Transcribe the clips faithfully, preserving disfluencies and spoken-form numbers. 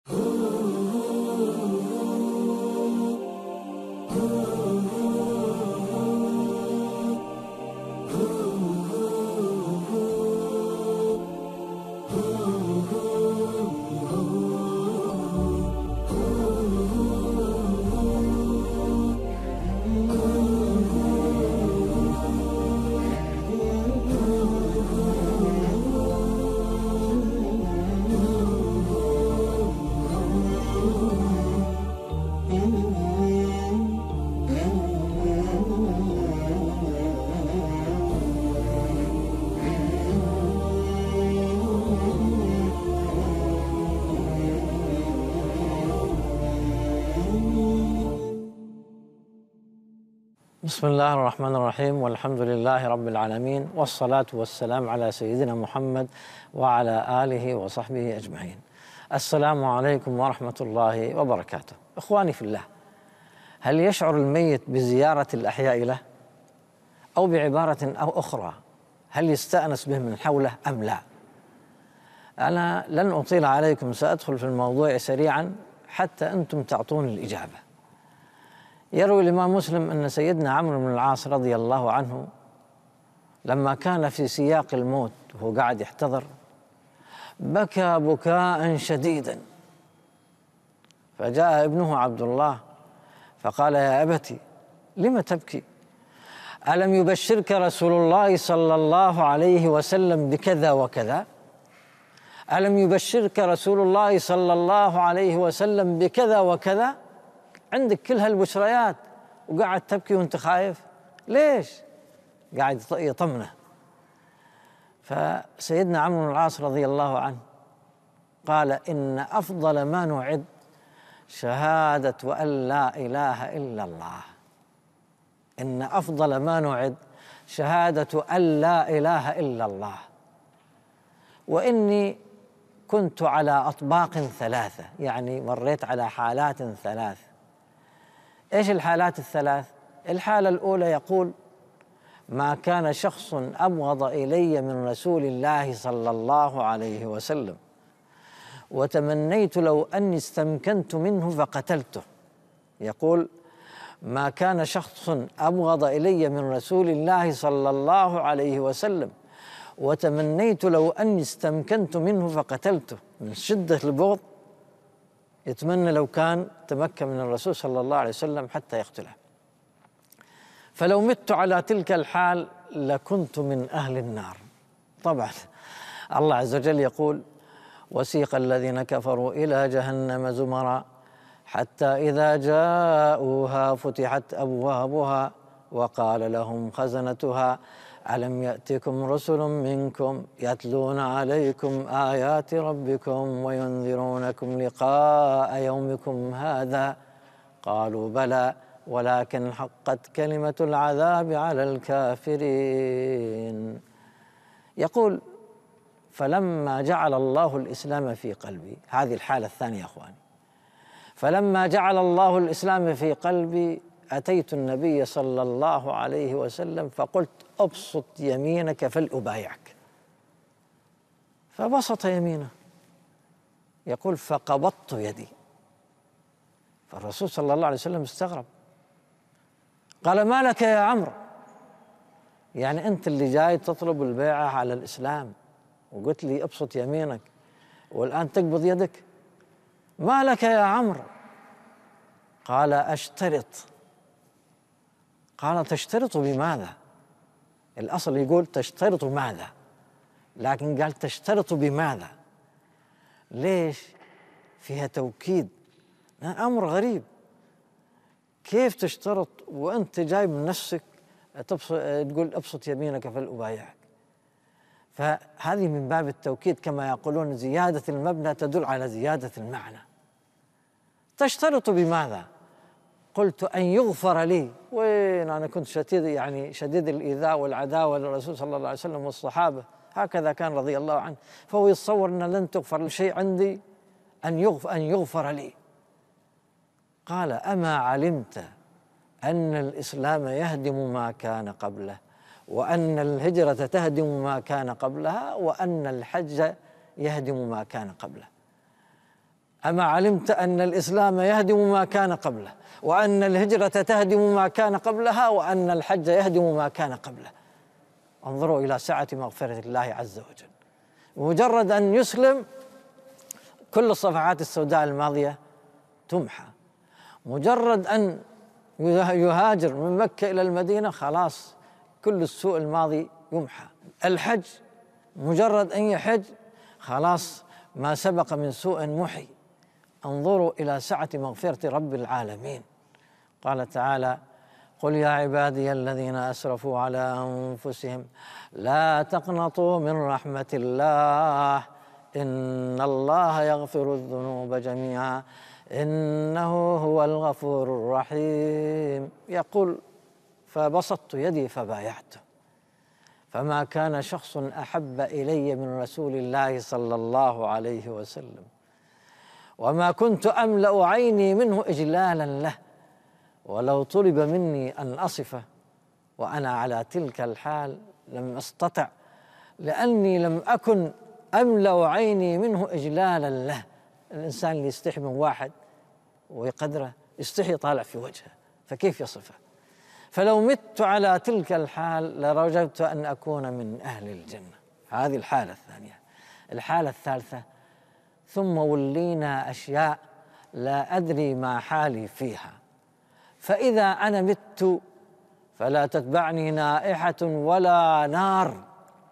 بسم الله الرحمن الرحيم، والحمد لله رب العالمين، والصلاة والسلام على سيدنا محمد وعلى آله وصحبه أجمعين. السلام عليكم ورحمة الله وبركاته. إخواني في الله، هل يشعر الميت بزيارة الأحياء له؟ أو بعبارة أو أخرى، هل يستأنس بهم من حوله أم لا؟ أنا لن أطيل عليكم، سأدخل في الموضوع سريعا حتى أنتم تعطون الإجابة. يروي الإمام مسلم أن سيدنا عمرو بن العاص رضي الله عنه لما كان في سياق الموت وهو قاعد يحتضر بكى بكاء شديدا، فجاء ابنه عبد الله فقال: يا أبتي لم تبكي؟ ألم يبشرك رسول الله صلى الله عليه وسلم بكذا وكذا؟ ألم يبشرك رسول الله صلى الله عليه وسلم بكذا وكذا؟ عندك كل هالبشريات وقاعد تبكي وانت خايف ليش؟ قاعد يطمنه. فسيدنا عمرو بن العاص رضي الله عنه قال: إن أفضل ما نعد شهادة أن لا إله إلا الله. إن أفضل ما نعد شهادة أن لا إله إلا الله. وإني كنت على أطباق ثلاثة، يعني مريت على حالات ثلاث. إيش الحالات الثلاث؟ الحالة الأولى يقول: ما كان شخص أبغض إلي من رسول الله صلى الله عليه وسلم، وتمنيت لو أني استمكنت منه فقتلته. يقول: ما كان شخص أبغض إلي من رسول الله صلى الله عليه وسلم، وتمنيت لو أني استمكنت منه فقتلته. من شدة البغض يتمنى لو كان تمكن من الرسول صلى الله عليه وسلم حتى يقتله. فلو مت على تلك الحال لكنت من أهل النار. طبعا الله عز وجل يقول: وسيق الذين كفروا إلى جهنم زمرا حتى إذا جاءوها فتحت أبوابها وقال لهم خزنتها ألم يأتكم رسل منكم يتلون عليكم آيات ربكم وينذرونكم لقاء يومكم هذا؟ قالوا بلى ولكن حقت كلمة العذاب على الكافرين. يقول: فلما جعل الله الإسلام في قلبي، هذه الحالة الثانية يا أخواني، فلما جعل الله الإسلام في قلبي أتيت النبي صلى الله عليه وسلم فقلت: أبسط يمينك فلأبايعك. فبسط يمينه. يقول: فقبضت يدي. فالرسول صلى الله عليه وسلم استغرب، قال: ما لك يا عمرو؟ يعني أنت اللي جاي تطلب البيعة على الإسلام وقلت لي أبسط يمينك والآن تقبض يدك؟ ما لك يا عمرو؟ قال: أشترط. قال: تشترط بماذا؟ الأصل يقول تشترط ماذا، لكن قال تشترط بماذا. ليش؟ فيها توكيد، أمر غريب. كيف تشترط وأنت جاي من نفسك تقول أبسط يمينك فلأبايعك؟ فهذه من باب التوكيد، كما يقولون زيادة المبنى تدل على زيادة المعنى. تشترط بماذا؟ قلت: أن يغفر لي. وين أنا كنت شديد يعني شديد الإيذاء والعداوة للرسول صلى الله عليه وسلم والصحابة، هكذا كان رضي الله عنه، فهو يتصور أن لن تغفر شيء عندي، أن يغفر, أن يغفر لي. قال: أما علمت أن الإسلام يهدم ما كان قبله، وأن الهجرة تهدم ما كان قبلها، وأن الحج يهدم ما كان قبله؟ أما علمت أن الإسلام يهدم ما كان قبله، وأن الهجرة تهدم ما كان قبلها، وأن الحج يهدم ما كان قبله. انظروا إلى سعة مغفرة الله عز وجل. مجرد أن يسلم كل الصفحات السوداء الماضية تمحى، مجرد أن يهاجر من مكة إلى المدينة خلاص كل السوء الماضي يمحى. الحج مجرد أن يحج خلاص ما سبق من سوء محي. انظروا إلى سعة مغفرة رب العالمين. قال تعالى: قل يا عبادي الذين أسرفوا على أنفسهم لا تقنطوا من رحمة الله إن الله يغفر الذنوب جميعا إنه هو الغفور الرحيم. يقول: فبسطت يدي فبايعته، فما كان شخص أحب إلي من رسول الله صلى الله عليه وسلم، وما كنت أملأ عيني منه إجلالا له، ولو طلب مني أن أصفه وأنا على تلك الحال لم أستطع، لأني لم أكن أملأ عيني منه إجلالا له. الإنسان اللي يستحي من واحد ويقدره يستحي طالع في وجهه، فكيف يصفه؟ فلو مت على تلك الحال لرجوت أن أكون من أهل الجنة. هذه الحالة الثانية. الحالة الثالثة: ثم ولينا أشياء لا أدري ما حالي فيها، فإذا أنا مت فلا تتبعني نائحة ولا نار،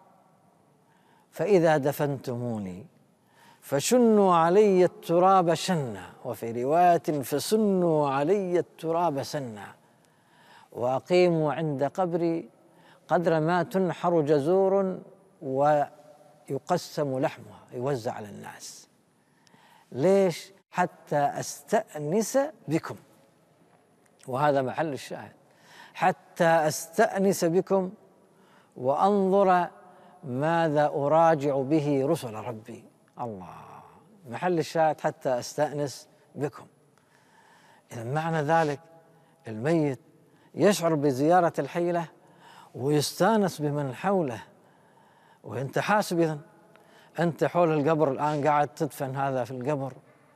فإذا دفنتموني فشنوا علي التراب شنا، وفي رواية فسنوا علي التراب سنا، وأقيموا عند قبري قدر ما تنحر جزور ويقسم لحمها، يوزع على الناس. ليش؟ حتى أستأنس بكم، وهذا محل الشاهد، حتى أستأنس بكم وأنظر ماذا أراجع به رسل ربي. الله، محل الشاهد حتى أستأنس بكم. إذا معنى ذلك الميت يشعر بزيارة الحي له ويستانس بمن حوله. وأنت حاسب، إذن أنت حول القبر الآن قاعد تدفن هذا في القبر،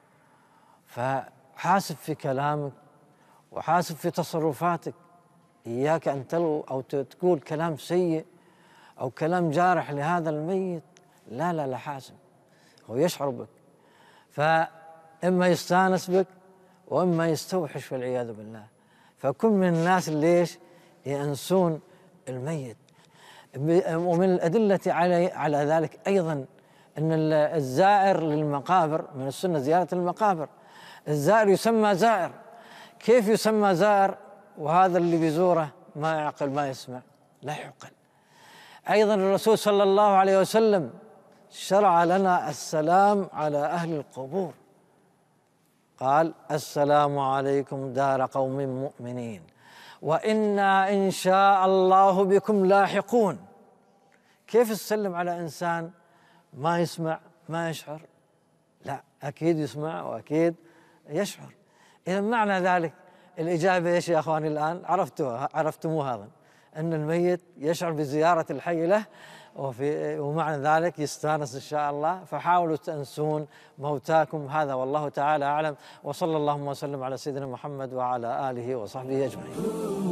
فحاسب في كلامك وحاسب في تصرفاتك. إياك أن تلو أو تقول كلام سيء أو كلام جارح لهذا الميت. لا لا لا، حاسب. هو يشعر بك، فإما يستانس بك وإما يستوحش والعياذ بالله. فكن من الناس اللي ليش يأنسون الميت. ومن الأدلة على على ذلك أيضا أن الزائر للمقابر من السنة زيارة المقابر. الزائر يسمى زائر. كيف يسمى زائر وهذا اللي بيزوره ما يعقل ما يسمع؟ لا يعقل. أيضا الرسول صلى الله عليه وسلم شرع لنا السلام على أهل القبور. قال: السلام عليكم دار قوم مؤمنين وإنا إن شاء الله بكم لاحقون. كيف تسلم على إنسان ما يسمع ما يشعر؟ لا، أكيد يسمع وأكيد يشعر. إذا معنى ذلك الإجابة إيش يا أخواني؟ الآن عرفتوها، عرفتموا هذا، أن الميت يشعر بزيارة الحي له، وفي ومعنى ذلك يستانس إن شاء الله. فحاولوا تأنسون موتاكم. هذا والله تعالى أعلم، وصلى اللهم وسلم على سيدنا محمد وعلى آله وصحبه أجمعين.